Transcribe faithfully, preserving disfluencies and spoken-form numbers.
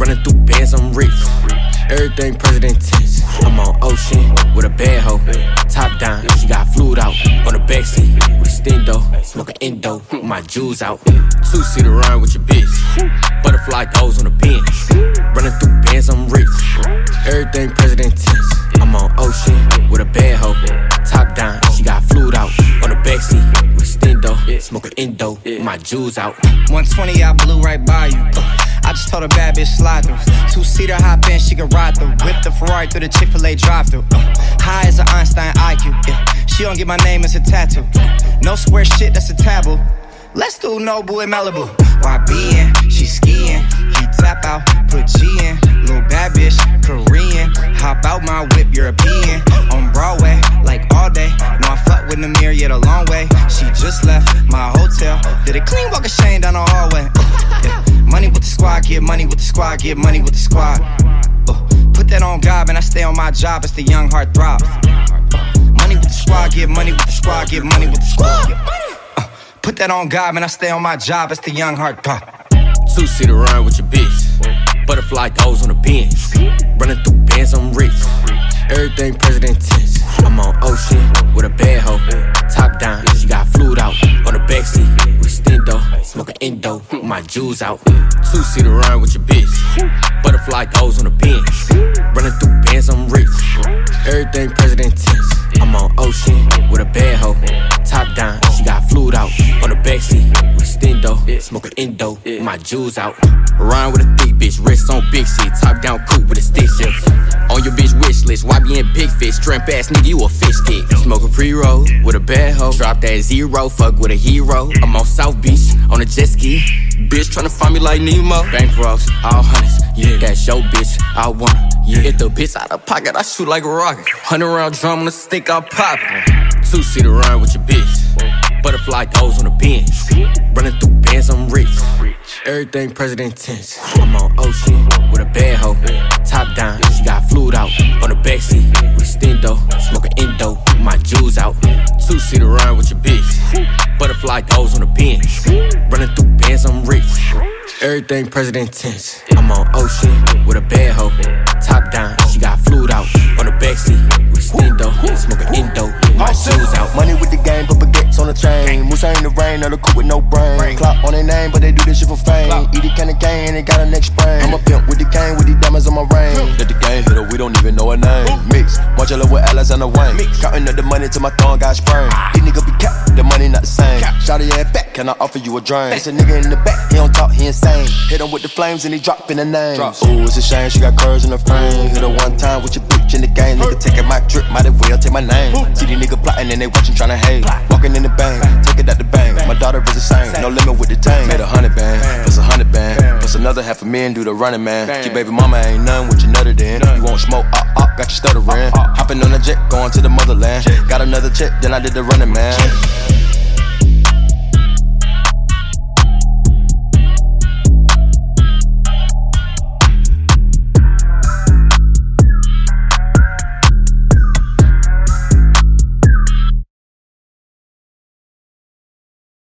Running through bands, I'm rich. Everything president tense. I'm on ocean with a bad hoe. Top down, she got fluid out. On the backseat with a stendo. Smoking endo, with my jewels out. Two-seater ride with your bitch. Butterfly goes on the bench. Running through bands, I'm rich. Everything president tense. I'm on ocean with a bad hoe. Top down, she got fluid out. On the backseat with a stendo. Smoking endo, with my jewels out. one twenty, I blew right by you. I just told a bad bitch slide through. Two-seater hop in, she can ride through. Whip the Ferrari through the Chick-fil-A drive-through. Uh, high as an Einstein I Q. Yeah. She don't get my name as a tattoo. No square shit, that's a taboo. Let's do Nobu in Malibu. Y B in, she skiing. He tap out, put G in. Little bad bitch, Korean. Hop out my whip, European. On Broadway, like all day. No, I fuck with Namir, yeah, the long way. She just left my hotel. Did a clean walk of shame down the hallway. Yeah. Money with the squad, get money with the squad, get money with the squad. Uh, put that on God, and I stay on my job, it's the young heart throb. Uh, money with the squad, get money with the squad, get money with the squad. Uh, put that on God, and I stay on my job, it's the young heart throb. Two-seater ride with your bitch. Butterfly goes on the bench. Running through bands, I'm rich. Everything president tense. I'm on ocean with a bad hoe. Top down, she got fluid out. On the backseat with stendo. Smoking endo, with my jewels out. Two-seater ride with your bitch. Butterfly goes on the bench. Running through bands, I'm rich. Everything president tense. I'm on ocean with a bad hoe. Top down, she got fluid out. On the backseat with stendo. Smoking endo, with my jewels out. Ride with a thick bitch, wrist on big shit. Top down coupe with a stick shift. On your bitch wish list, why be in big fish? Shrimp ass nigga, you a fish stick. Smoking pre-roll with a bad hoe. Drop that zero, fuck with a hero. I'm on South Beach, on a jet ski. Bitch tryna find me like Nemo. Bankrolls, all hundreds, yeah. That's your bitch, I want her, yeah. Get the bitch out of pocket, I shoot like a rocket. Hundred round drum on the stick, I pop it. Two-seater ride with your bitch. Butterfly goes on the bench. Running through bands, I'm rich. Everything president tense. I'm on ocean with a bad hoe. Top down, she got fluid out. On the backseat with stendo. Smoking endo, with my jewels out. Two-seater ride with your bitch. Butterfly goes on the bench. Running through bands, I'm rich. Everything president tense. I'm on ocean with a bad hoe. Top down, she got fluid out. On the backseat with stendo. Smoking endo, with my jewels out. Money with the game, but baguettes on the chain. Musa in the rain, or the coupe with no brain. Clock on their name, but they do this shit for fame. Eat it kinda cane, they got a neck sprain. I'm a pimp with the cane, with the diamonds on my ring. Let the game hit her, we don't even know her name. Mix, Marcello with Alexander Wayne. Counting up the money till my thumb got sprained. These niggas be capped, the money not the same. Shout your ass back, can I offer you a drink? It's a nigga in the back, he don't talk, he insane. Hit him with the flames and he drop in the name. Ooh, it's a shame, she got curves in her frame. Hit her one time with your bitch in the game. Nigga taking my drip, might as well take my name. See these niggas plotting and they watching tryna hate. Walking in the bank, take it out the bank. My daughter is the same, no limit with the tank. Made a hundred band, plus a hundred band, plus another half a million do the running man. Your baby mama ain't none with your nutter then. You won't smoke, up, up, got you stuttering. Hopping on a jet, going to the motherland. Got another check, then I did the running man.